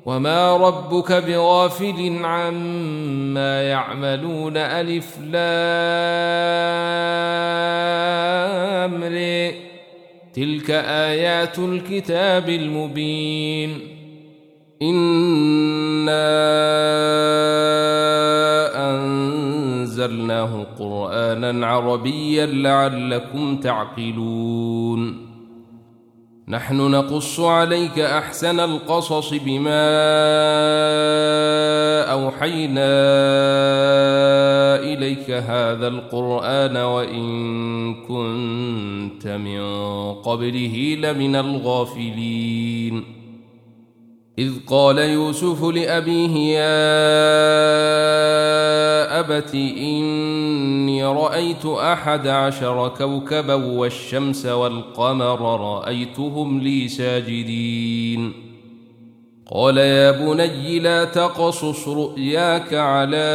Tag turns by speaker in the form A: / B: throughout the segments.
A: وما ربك بغافل عما يعملون ألف لام ر تلك آيات الكتاب المبين إنا أنزلناه قرآنا عربيا لعلكم تعقلون نحن نقص عليك أحسن القصص بما أوحينا إليك هذا القرآن وإن كنت من قبله لمن الغافلين إذ قال يوسف لأبيه يا أبت إني رأيت 11 كوكبا والشمس والقمر رأيتهم لي ساجدين قال يا بني لا تقصص رؤياك على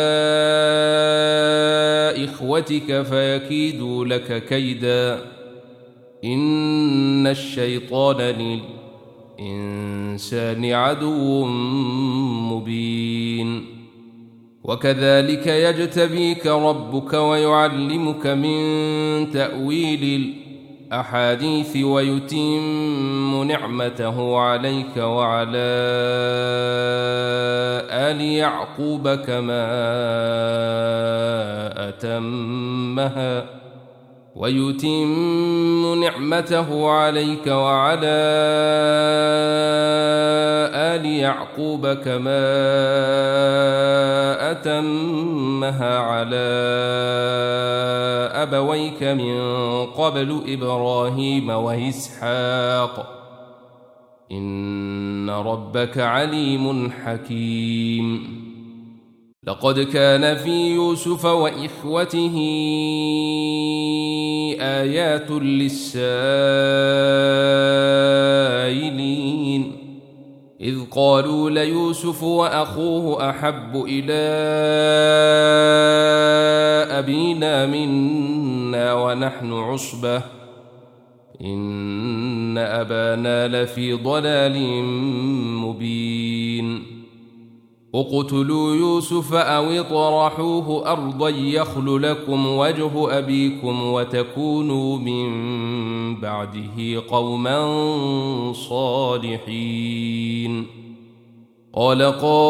A: إخوتك فيكيدوا لك كيدا إن الشيطان للإنسان عدو مبين وكذلك يجتبيك ربك ويعلمك من تأويل الأحاديث ويتم نعمته عليك وعلى آل يعقوب كما أتمها على أبويك من قبل إبراهيم وإسحاق إن ربك عليم حكيم لقد كان في يوسف وإخوته آيات للسائلين إذ قالوا ليوسف وأخوه أحب إلى أبينا منا ونحن عصبة إن أبانا لفي ضلال مبين اقتلوا يوسف أو اطرحوه أرضا يخل لكم وجه أبيكم وتكونوا من بعده قوما صالحين قال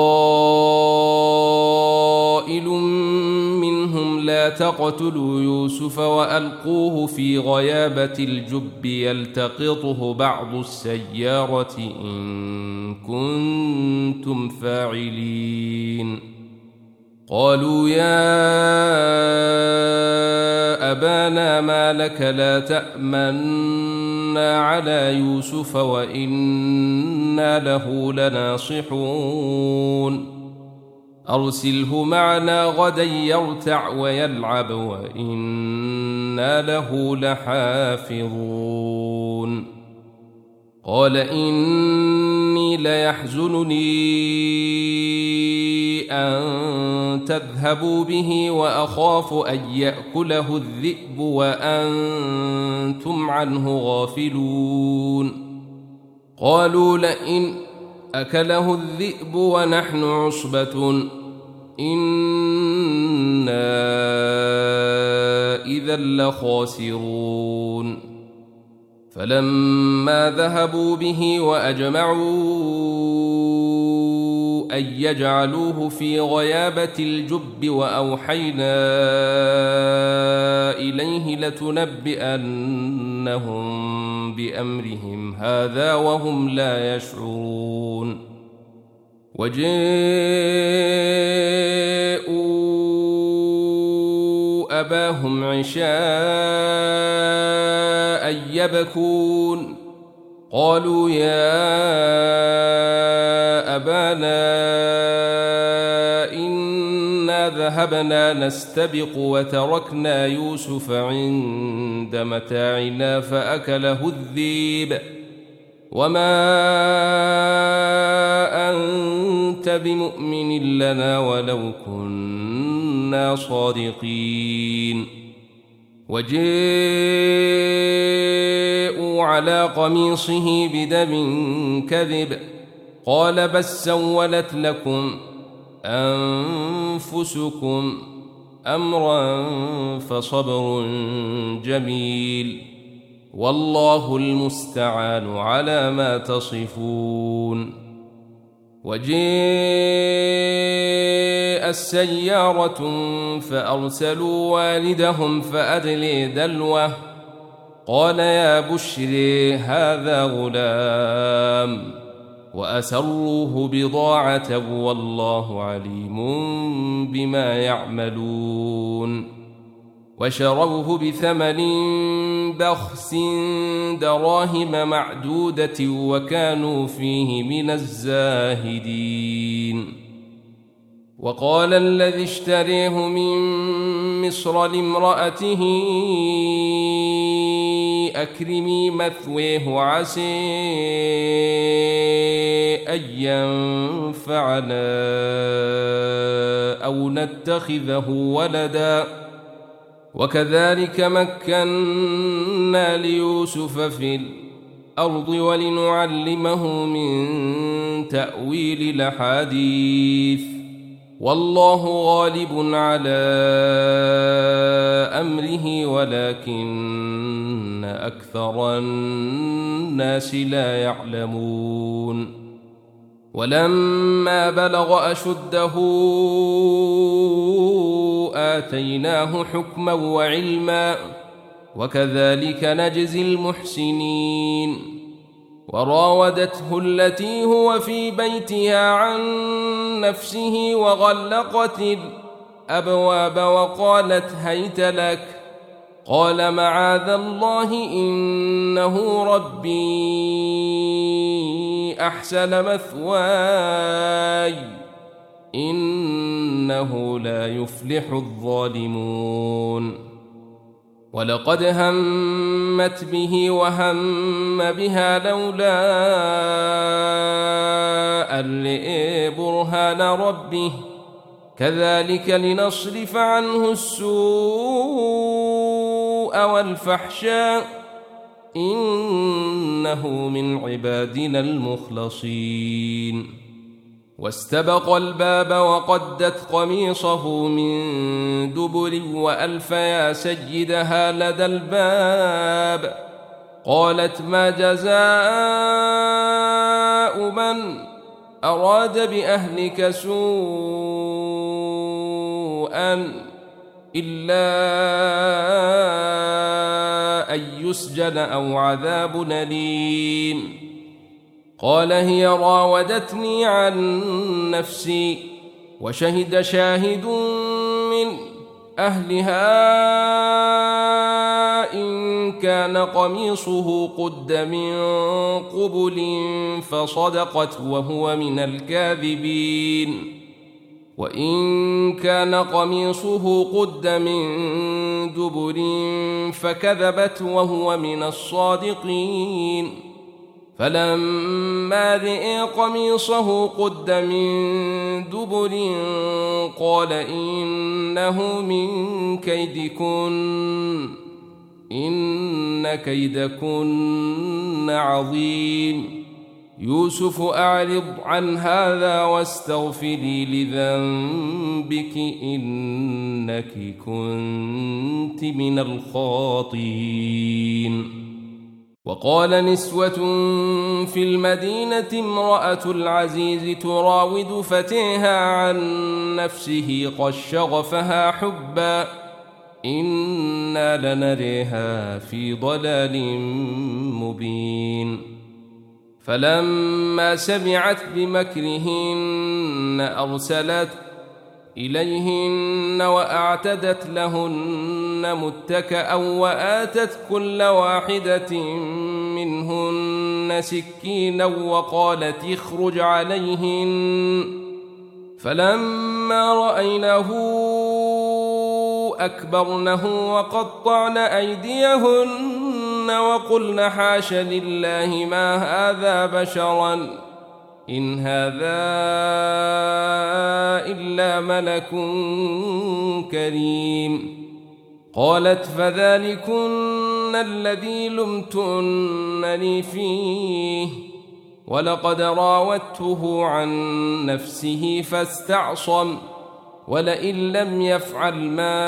A: قائل منهم لا تقتلوا يوسف وألقوه في غيابة الجب يلتقطه بعض السيارة إن كنتم فاعلين قالوا يا أبانا ما لك لا تأمنا على يوسف وإنا له لناصحون أرسله معنا غدا يرتع ويلعب وإنا له لحافظون قال إني ليحزنني أن تذهبوا به وأخاف أن يأكله الذئب وأنتم عنه غافلون قالوا لئن أكله الذئب ونحن عصبة إنا إذا لخاسرون فلما ذهبوا به وأجمعوا أن يجعلوه في غيابة الجب وأوحينا إليه لتنبئنهم بأمرهم هذا وهم لا يشعرون وجاءوا أباهم عشاء يبكون قالوا يا أبانا إنا ذهبنا نستبق وتركنا يوسف عند متاعنا فأكله الذئب وما أنت بمؤمن لنا ولو كنا صادقين وجاءوا على قميصه بدم كذب قال بل سولت لكم أنفسكم أمرا فصبر جميل والله المستعان على ما تصفون. وجاءت سيارة فأرسلوا والدهم فأدلي دلوه قال يا بشري هذا غلام وأسروه بضاعة والله عليم بما يعملون. وشروه بثمن بخس دراهم معدودة وكانوا فيه من الزاهدين. وقال الذي اشتريه من مصر لامرأته أكرمي مثويه عسى أن ينفعنا أو نتخذه ولدا وكذلك مكنا ليوسف في الأرض ولنعلمه من تأويل الأحاديث والله غالب على أمره ولكن أكثر الناس لا يعلمون. ولما بلغ أشده آتيناه حكما وعلما وكذلك نجزي المحسنين. وراودته التي هو في بيتها عن نفسه وغلقت الأبواب وقالت هيت لك قال معاذ الله إنه ربي أحسن مثواي إنه لا يفلح الظالمون. ولقد همت به وهم بها لولا أن رأى برهان ربه كذلك لنصرف عنه السوء والفحشاء إنه من عبادنا المخلصين. واستبق الباب وقدت قميصه من دبر وألف يا سيدها لدى الباب قالت ما جزاء من أراد بأهلك سوءا إلا أن يسجن أو عذاب أليم. قال هي راودتني عن نفسي وشهد شاهد من أهلها إن كان قميصه قد من قبل فصدقت وهو من الكاذبين وإن كان قميصه قد من دبر فكذبت وهو من الصادقين. فلما رأى قميصه قد من دبر قال إنه من كيدكن إن كيدكن عظيم. يوسف أعرض عن هذا واستغفري لذنبك إنك كنت من الخاطئين. وقال نسوة في المدينة امرأة العزيز تراود فتيها عن نفسه قد شغفها حبا إنا لنريها في ضلال مبين. فلما سمعت بمكرهن أرسلت إليهن وأعتدت لهن متكأ وآتت كل واحدة منهن سكينا وقالت اخرج عليهن. فلما رأينه أكبرنه وقطعن أيديهن وقلن حاش لله ما هذا بشرا إن هذا إلا ملك كريم. قالت فذلكن الذي لمتنني فيه ولقد راودته عن نفسه فاستعصم ولئن لم يفعل ما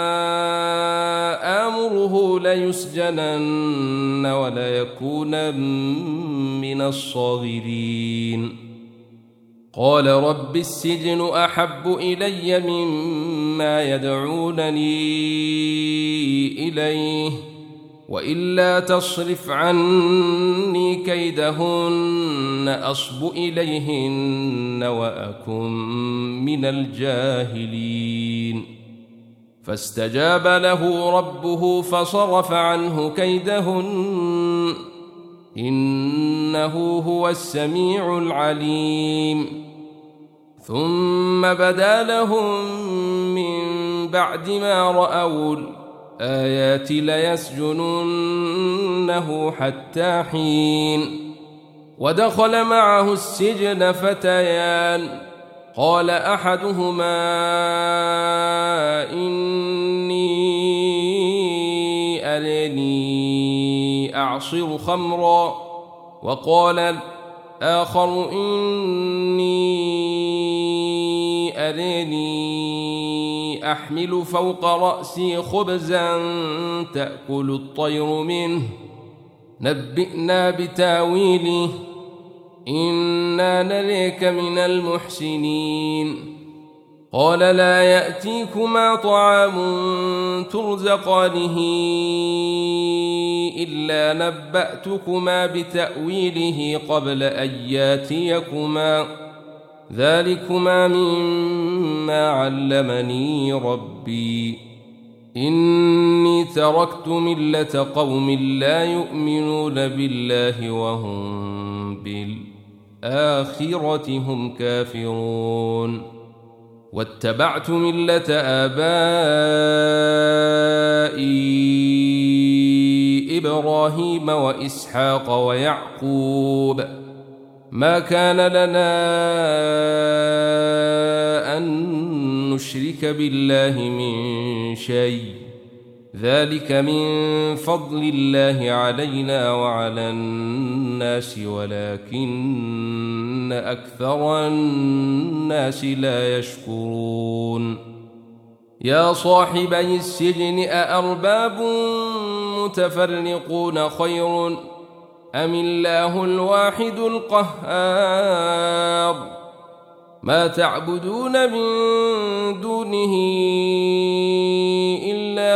A: آمره ليسجنن وليكونن من الصاغرين قال رب السجن أحب إلي مما يدعونني إليه وإلا تصرف عني كيدهن أصب إليهن وأكن من الجاهلين فاستجاب له ربه فصرف عنه كيدهن إنه هو السميع العليم ثم بدا لهم من بعد ما رأوا الآيات ليسجننه حتى حين ودخل معه السجن فتيان قال أحدهما إني أراني أعصر خمرا وقال الآخر إني أراني أحمل فوق رأسي خبزا تأكل الطير منه نبئنا بتاويله إنا نريك من المحسنين قال لا يأتيكما طعام ترزقانه إلا نبأتكما بتأويله قبل أن ياتيكما ذلكما مما علمني ربي إني تركت ملة قوم لا يؤمنون بالله وهم بالآخرة هم كافرون واتبعت ملة آبائي إبراهيم وإسحاق ويعقوب ما كان لنا أن نشرك بالله من شيء ذلك من فضل الله علينا وعلى الناس ولكن أكثر الناس لا يشكرون يا صاحبي السجن أأرباب متفرقون خير أم الله الواحد القهار ما تعبدون من دونه إلا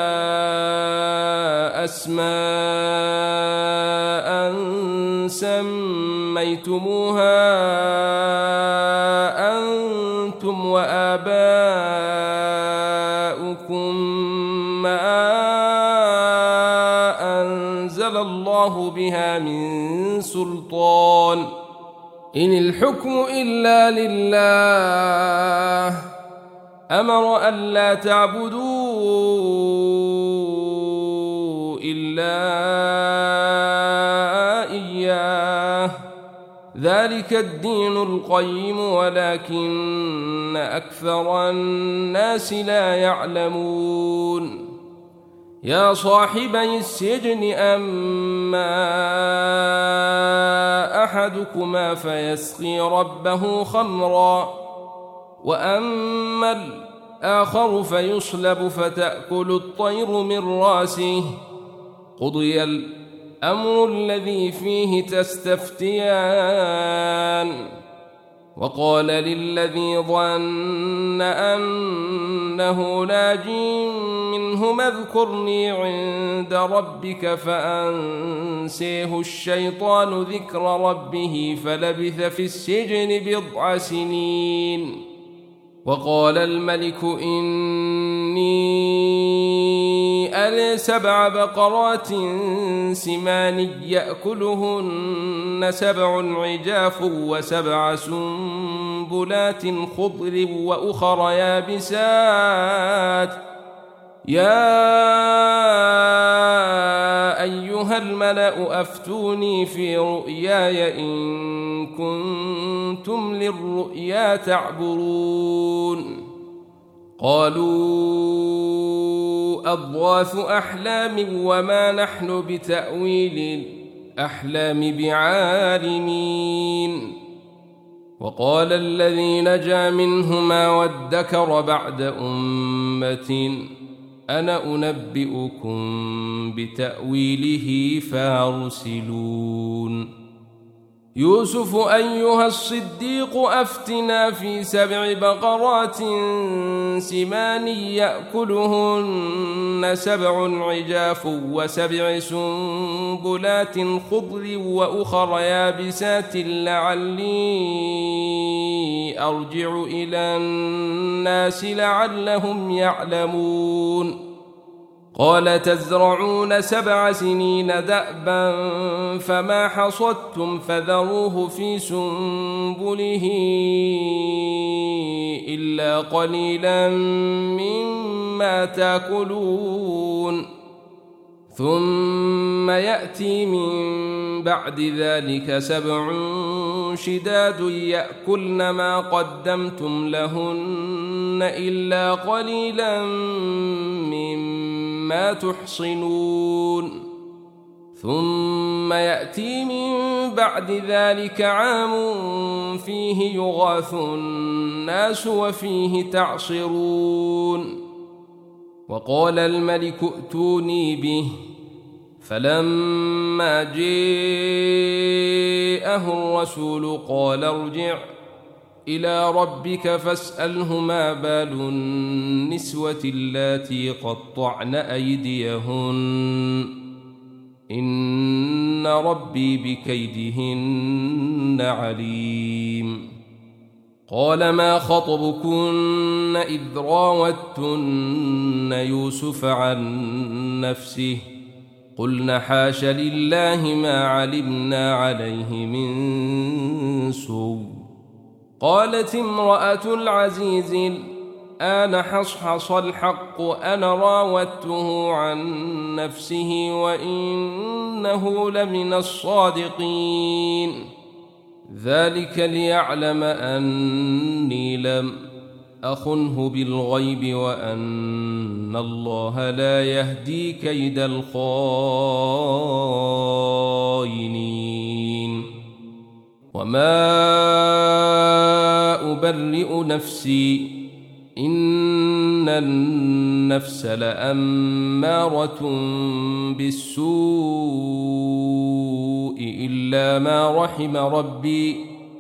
A: أسماء سميتموها أنتم وآباؤكم ما أنزل الله بها من سلطان إن الحكم إلا لله أمر ألا تعبدوا إلا إياه ذلك الدين القيم ولكن أكثر الناس لا يعلمون يا صاحبي السجن أما أحدكما فيسقي ربه خمرا وأما الآخر فيصلب فتأكل الطير من راسه قضي الأمر الذي فيه تستفتيان وقال للذي ظن أنه ناج منهما اذكرني عند ربك فأنسيه الشيطان ذكر ربه فلبث في السجن 9 سنين وقال الملك إني أرى 7 بقرات سمان يأكلهن 7 عجاف و7 سنبلات خضر وأخر يابسات يا أيها الملأ أفتوني في رؤياي إن كنتم للرؤيا تعبرون قالوا أضغاث أحلام وما نحن بتأويل الأحلام بعالمين. وقال الذي نجا منهما وادكر بعد أمة أنا أنبئكم بتأويله فارسلون. يوسف أيها الصديق أفتنا في 7 بقرات سمان يأكلهن 7 عجاف و7 سنبلات خضر وأخر يابسات لعلي أرجع إلى الناس لعلهم يعلمون. قال تزرعون 7 سنين دأبا فما حصدتم فذروه في سنبله إلا قليلا مما تأكلون ثم يأتي من بعد ذلك 7 شداد يأكلن ما قدمتم لهن إلا قليلا مما تحصنون ثم يأتي من بعد ذلك عام فيه يغاث الناس وفيه تعصرون. وقال الملك ائتوني به فلما جاءه الرسول قال ارجع إلى ربك فاسأله ما بال النسوة اللاتي قطعن أيديهن إن ربي بكيدهن عليم. قال ما خطبكن إذ راوتن يوسف عن نفسه قلن حاش لله ما علمنا عليه من سوء. قالت امرأة العزيز الآن حصحص الحق أنا راودته عن نفسه وإنه لمن الصادقين ذلك ليعلم أني لم أخنه بالغيب وأن الله لا يهدي كيد الخائنين. وما أبرئ نفسي إن النفس لأمارة بالسوء إلا ما رحم ربي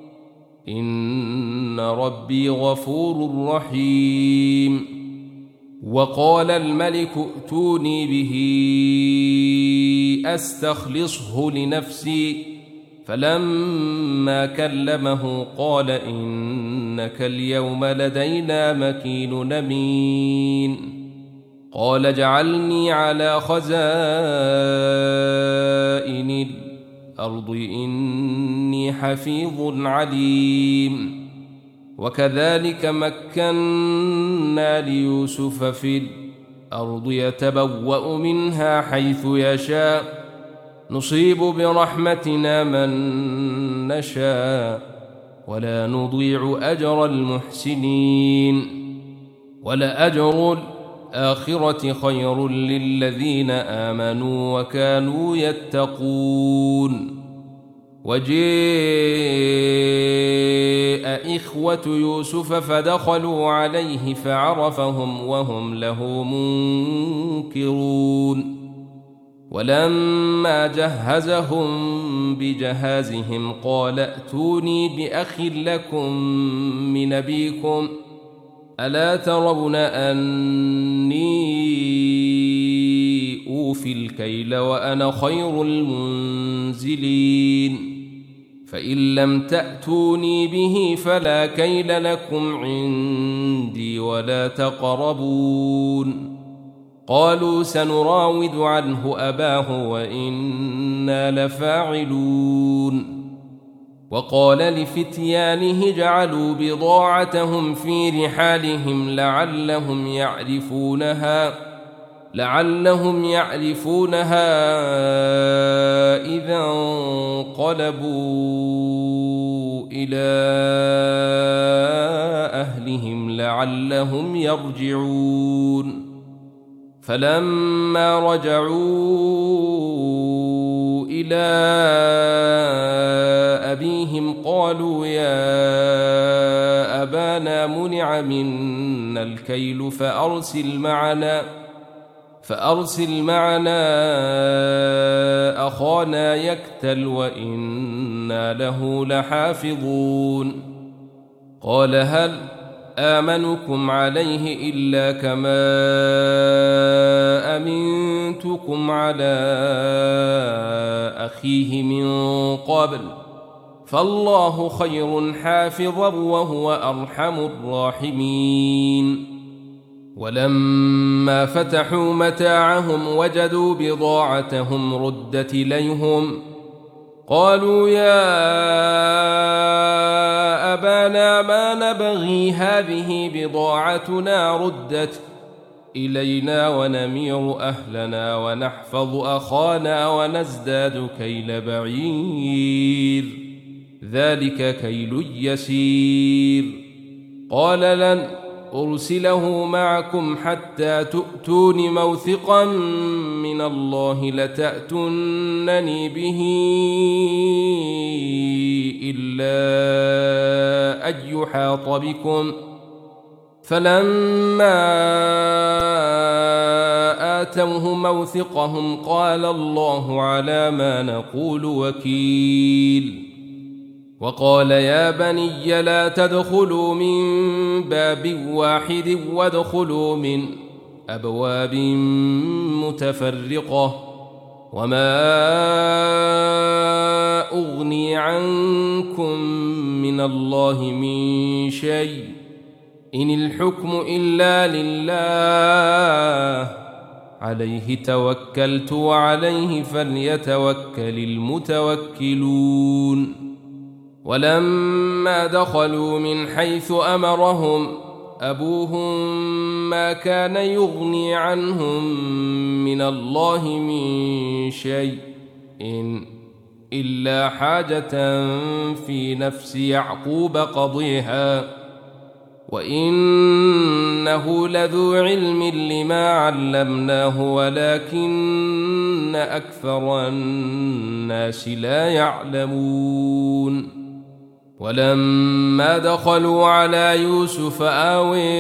A: إن ربي غفور رحيم. وقال الملك ائتوني به أستخلصه لنفسي فلما كلمه قال إنك اليوم لدينا مكين أمين. قال اجعلني على خزائن الأرض إني حفيظ عليم. وكذلك مكنا ليوسف في الأرض يتبوأ منها حيث يشاء نصيب برحمتنا من نشاء ولا نضيع أجر المحسنين ولأجر الآخرة خير للذين آمنوا وكانوا يتقون. وجاء إخوة يوسف فدخلوا عليه فعرفهم وهم له منكرون. ولما جهزهم بجهازهم قال ائتوني بأخ لكم من أبيكم ألا ترون أني أوفي الكيل وأنا خير المنزلين فإن لم تأتوني به فلا كيل لكم عندي ولا تقربون. قالوا سنراود عنه أباه وإنا لفاعلون. وقال لفتيانه جعلوا بضاعتهم في رحالهم لعلهم يعرفونها إذا انقلبوا إلى أهلهم لعلهم يرجعون. فلما رجعوا إلى أبيهم قالوا يا أبانا منع منا الكيل فأرسل معنا أخانا يكتل وإنا له لحافظون. قال هل آمنكم عليه إلا كما أمنتكم على أخيه من قبل فالله خير حافظا وهو أرحم الراحمين. ولما فتحوا متاعهم وجدوا بضاعتهم ردت إليهم قالوا يا أبانا ما نبغي هذه بضاعتنا ردت إلينا ونمير أهلنا ونحفظ أخانا ونزداد كيل بعير ذلك كيل يسير. قال لن أرسله معكم حتى تؤتون موثقا من الله لتأتونني به إلا أن يحاط بكم. فلما آتوه موثقهم قال الله على ما نقول وكيل. وقال يا بني لا تدخلوا من باب واحد وادخلوا من أبواب متفرقة وما أغني عنكم من الله من شيء إن الحكم إلا لله عليه توكلت وعليه فليتوكل المتوكلون. ولما دخلوا من حيث أمرهم أبوهم ما كان يغني عنهم من الله من شيء إلا حاجة في نفس يعقوب قضيها وإنه لذو علم لما علمناه ولكن أكثر الناس لا يعلمون. ولما دخلوا على يوسف آوي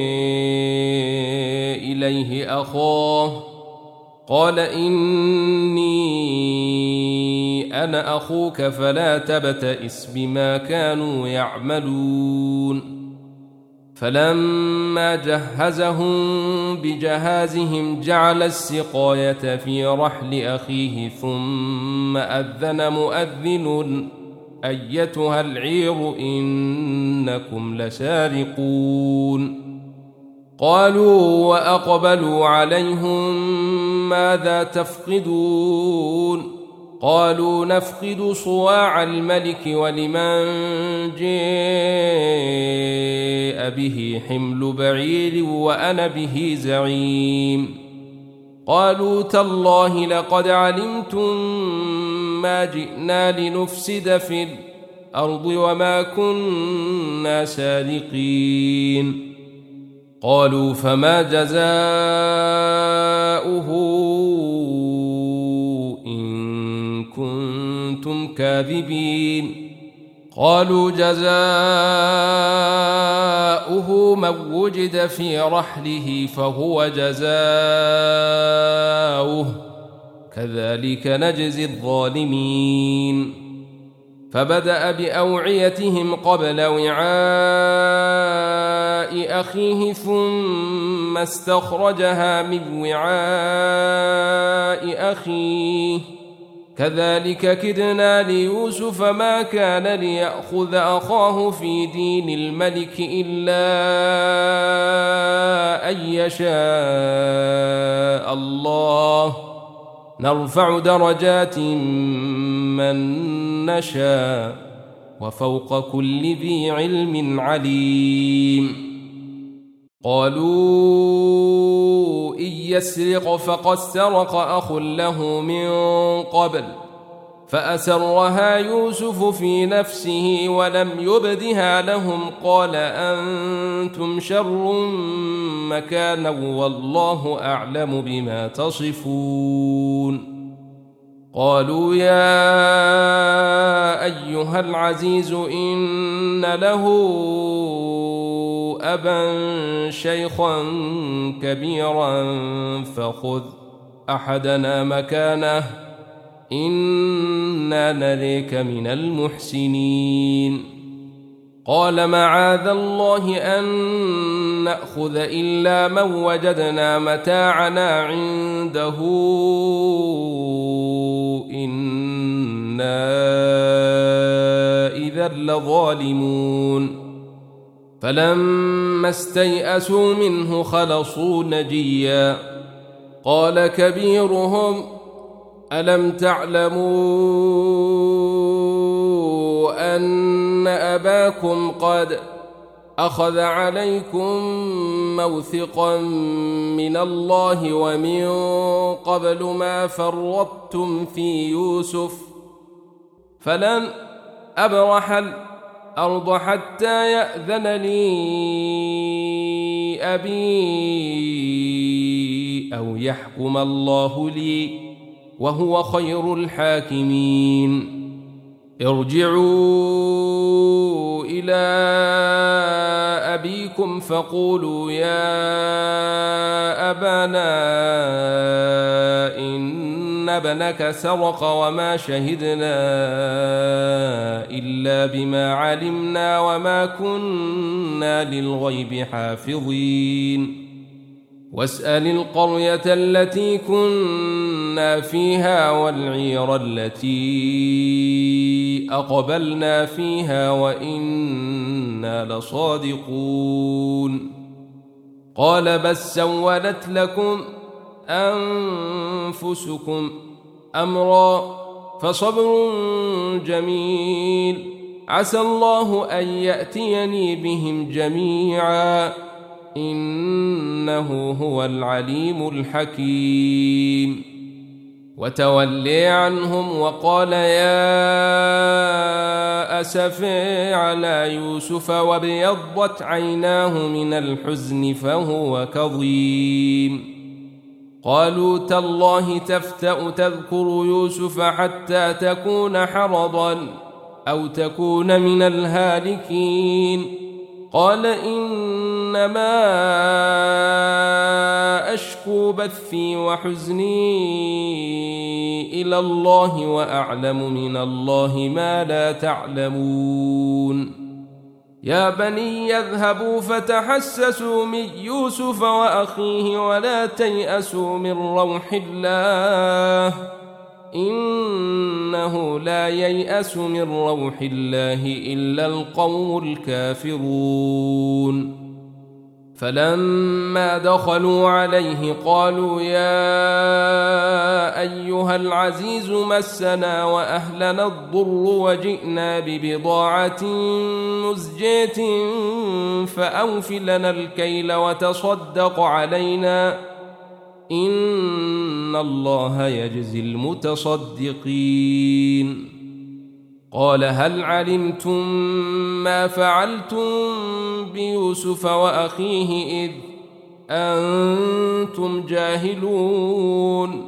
A: إليه أخاه قال إني أنا أخوك فلا تبتئس بما كانوا يعملون. فلما جهزهم بجهازهم جعل السقاية في رحل أخيه ثم أذن مؤذن أيتها العير إنكم لسارقون. قالوا وأقبلوا عليهم ماذا تفقدون قالوا نفقد صواع الملك ولمن جاء به حمل بعير وأنا به زعيم. قالوا تالله لقد علمتم ما جئنا لنفسد في الأرض وما كنا سارقين. قالوا فما جزاؤه إن كنتم كاذبين. قالوا جزاؤه من وجد في رحله فهو جزاؤه كذلك نجزي الظالمين. فبدأ بأوعيتهم قبل وعاء أخيه ثم استخرجها من وعاء أخيه كذلك كدنا ليوسف ما كان ليأخذ أخاه في دين الملك إلا أن يشاء الله نرفع درجات من نشاء وفوق كل ذي علم عليم. قالوا إن يسرق فقد سرق أخ له من قبل فأسرها يوسف في نفسه ولم يبدها لهم قال أنتم شر مكانا والله أعلم بما تصفون. قالوا يا أيها العزيز إن له أبا شيخا كبيرا فخذ أحدنا مكانه إنا نريك من المحسنين قال معاذ الله أن نأخذ إلا من وجدنا متاعنا عنده إنا إذا لظالمون فلما استيئسوا منه خلصوا نجيا قال كبيرهم ألم تعلموا أن أباكم قد أخذ عليكم موثقا من الله ومن قبل ما فرطتم في يوسف فلن أبرح الأرض حتى يأذن لي أبي أو يحكم الله لي وهو خير الحاكمين ارجعوا إلى أبيكم فقولوا يا أبانا إن ابنك سرق وما شهدنا إلا بما علمنا وما كنا للغيب حافظين واسأل القرية التي كنا فيها والعير التي أقبلنا فيها وإنا لصادقون قال بل سولت لكم أنفسكم أمرا فصبر جميل عسى الله أن يأتيني بهم جميعا إنه هو العليم الحكيم وتولي عنهم وقال يا أسفي على يوسف وابيضت عيناه من الحزن فهو كظيم قالوا تالله تفتأ تذكر يوسف حتى تكون حرضا أو تكون من الهالكين قال إنما أشكو بثي وحزني إلى الله وأعلم من الله ما لا تعلمون يا بني يذهبوا فتحسسوا من يوسف وأخيه ولا تيأسوا من روح الله إنه لا ييأس من روح الله إلا القوم الكافرون فلما دخلوا عليه قالوا يا أيها العزيز مسنا وأهلنا الضر وجئنا ببضاعة مزجاة فأوف لنا الكيل وتصدق علينا إن الله يجزي المتصدقين قال هل علمتم ما فعلتم بيوسف وأخيه إذ أنتم جاهلون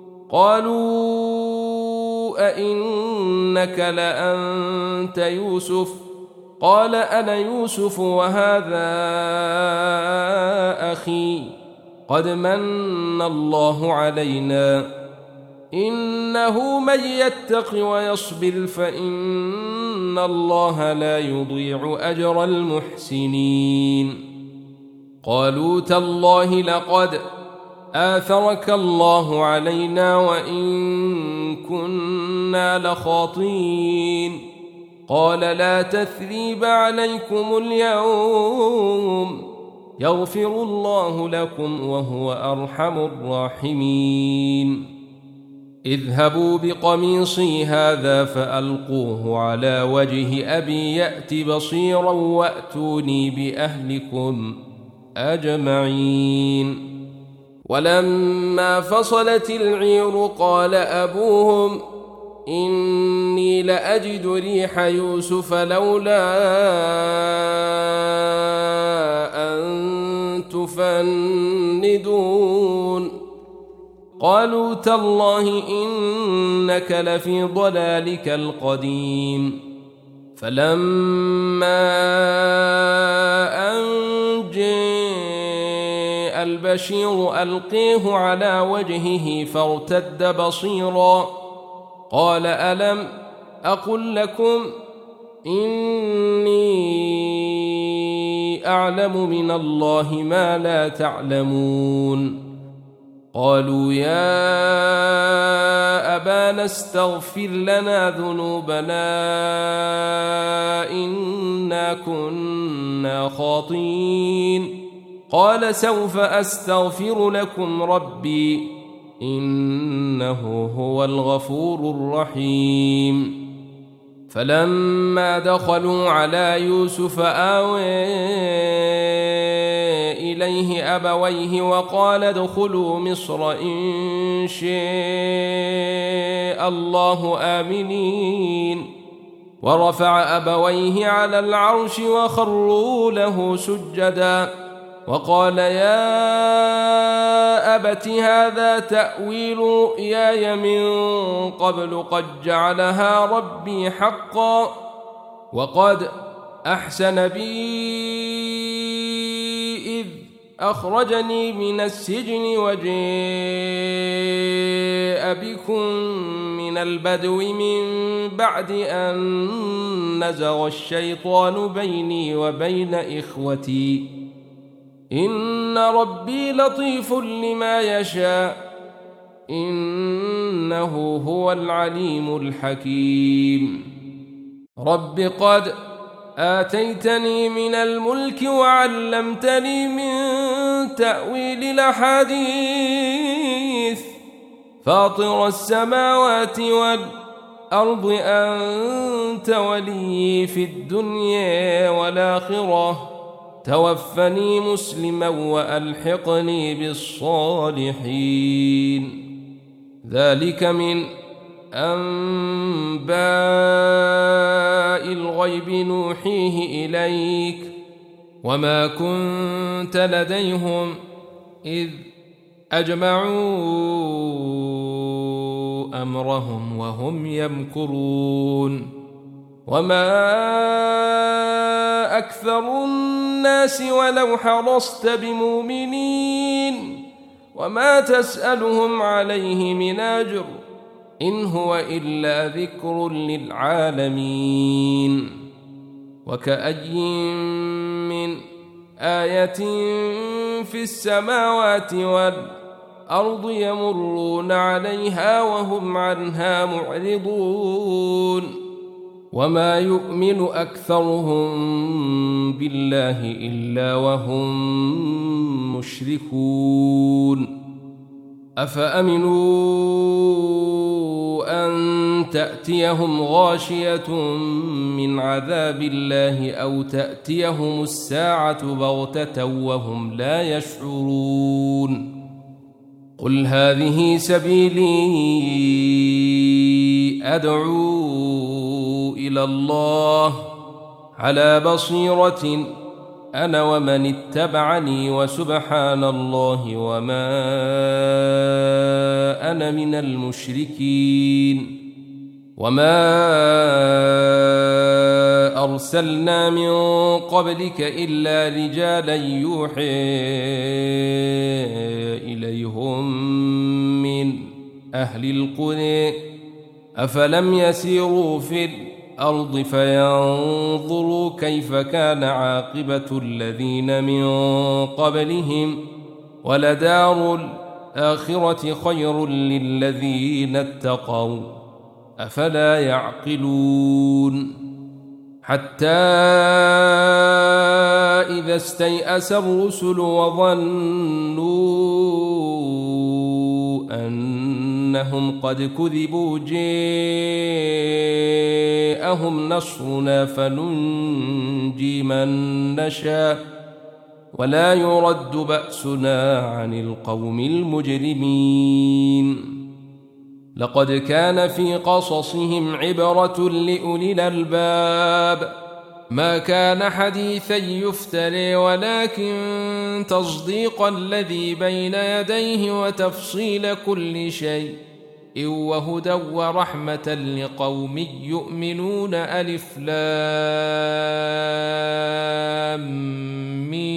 A: قالوا أئنك لأنت يوسف قال أنا يوسف وهذا أخي قد من الله علينا إنه من يتق ويصبر فإن الله لا يضيع أجر المحسنين قالوا تالله لقد آثرك الله علينا وإن كنا لخاطئين قال لا تثريب عليكم اليوم يغفر الله لكم وهو أرحم الراحمين اذهبوا بقميصي هذا فألقوه على وجه أبي يأت بصيرا وأتوني بأهلكم أجمعين ولما فصلت العير قال أبوهم إني لأجد ريح يوسف لولا أن تفندون قالوا تالله إنك لفي ضلالك القديم. فلما أن جاء البشير ألقيه على وجهه فارتد بصيرا قال ألم أقل لكم إني أعلم من الله ما لا تعلمون. قالوا يا أبانا استغفر لنا ذنوبنا إنا كنا خاطئين. قال سوف أستغفر لكم ربي إنه هو الغفور الرحيم. فلما دخلوا على يوسف آوى إليه أبويه وقال ادخلوا مصر إن شاء الله آمنين. ورفع أبويه على العرش وخروا له سجدا وقال يا أبت هذا تأويل رؤياي من قبل قد جعلها ربي حقا وقد أحسن بي إذ أخرجني من السجن وجاء بكم من البدو من بعد أن نزغ الشيطان بيني وبين إخوتي إن ربي لطيف لما يشاء إنه هو العليم الحكيم. رب قد آتيتني من الملك وعلمتني من تأويل الأحاديث فاطر السماوات والأرض أنت ولي في الدنيا والآخرة توفني مسلما وألحقني بالصالحين. ذلك من أنباء الغيب نوحيه إليك وما كنت لديهم إذ أجمعوا أمرهم وهم يمكرون. وما أكثر الناس ولو حرصت بمؤمنين وما تسألهم عليه من أجر إن هو إلا ذكر للعالمين. وكأي من آية في السماوات والأرض يمرون عليها وهم عنها معرضون وما يؤمن أكثرهم بالله إلا وهم مشركون. أفأمنوا أن تأتيهم غاشية من عذاب الله أو تأتيهم الساعة بغتة وهم لا يشعرون. قل هذه سبيلي أدعو إلى الله على بصيرة أنا ومن اتبعني وسبحان الله وما أنا من المشركين. وما أرسلنا من قبلك إلا رجالا يوحي إليهم من أهل القرى أفلم يسيروا في الأرض فينظروا كيف كان عاقبة الذين من قبلهم ولدار الآخرة خير للذين اتقوا أفلا يعقلون. حتى إذا استيأس الرسل وظنوا أنهم قد كذبوا جاءهم نصرنا فننجي من نشاء ولا يرد بأسنا عن القوم المجرمين. لقد كان في قصصهم عبرة لأولي الألباب ما كان حديثا يفتري ولكن تصديق الذي بين يديه وتفصيل كل شيء وهدى ورحمة لقوم يؤمنون. ألف لام ميم